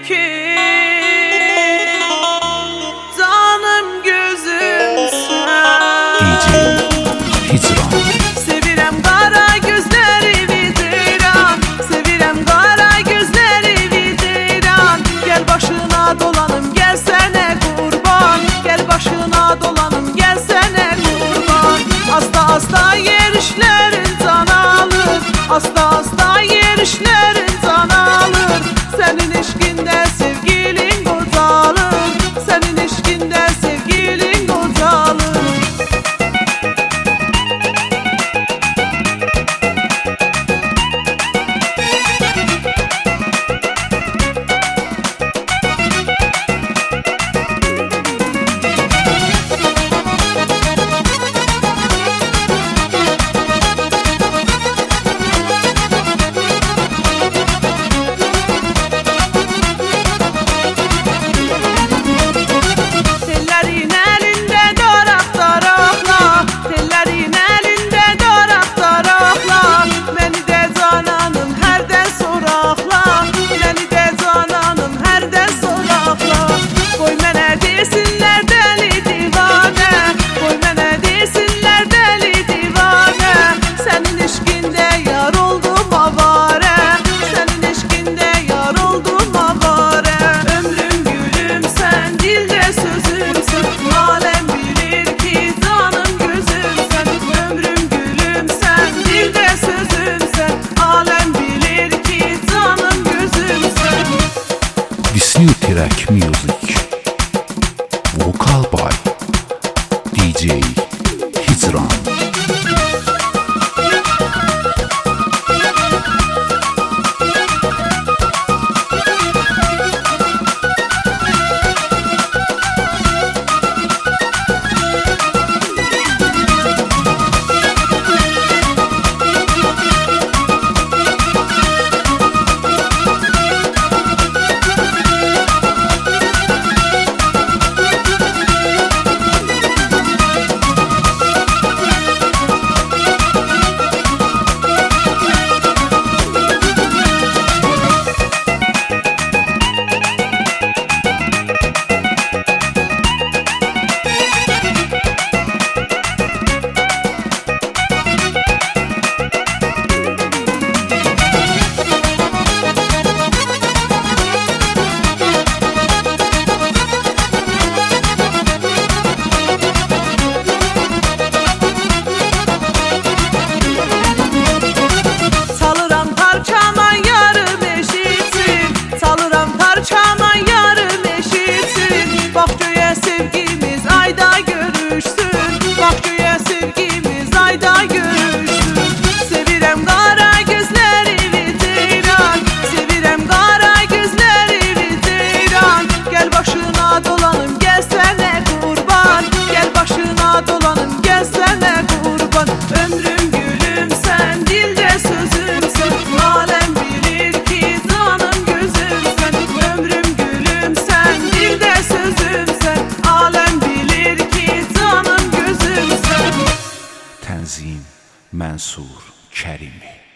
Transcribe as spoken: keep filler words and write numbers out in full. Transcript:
ki canım gözümsən. D J Hicran. Sevirəm qara gözləri vidiran, sevirəm qara gözləri vidiran. Gəl başına dolanım, gəl sənə qurban, gəl başına dolanım, gəl sənə qurban. Asta asta yerişlərin can alır, asta asta yerişlərin can alır. Sənin eşqində sevgilin qocalır, sənin eşqində sevgilin qocalır. New Track Music. Vocal by D J Hicran. Tənzim Mənsur Kərimi.